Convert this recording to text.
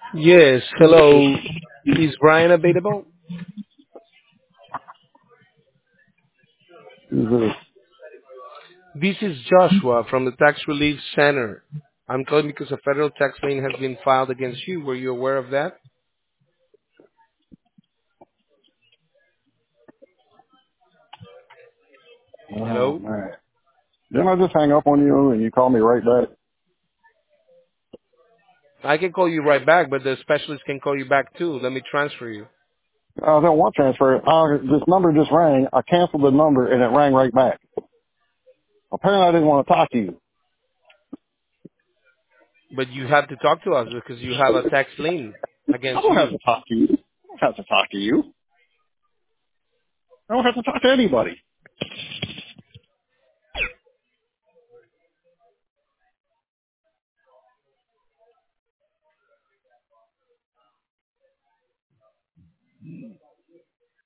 Yes, hello. Is Brian available? Mhm. This is Joshua from the Tax Relief Center. I'm calling because a federal tax lien has been filed against you. Were you aware of that? Oh Hello? man. Didn't I just hang up on you and you call me right back? I can call you right back, but the specialist can call you back too. Let me transfer you. I don't want transfer. This number just rang. I canceled the number and it rang right back. Apparently I didn't want to talk to you. But you have to talk to us because you have a tax lien I against don't have you. to talk to you. I don't have to talk to you. I don't have to talk to anybody.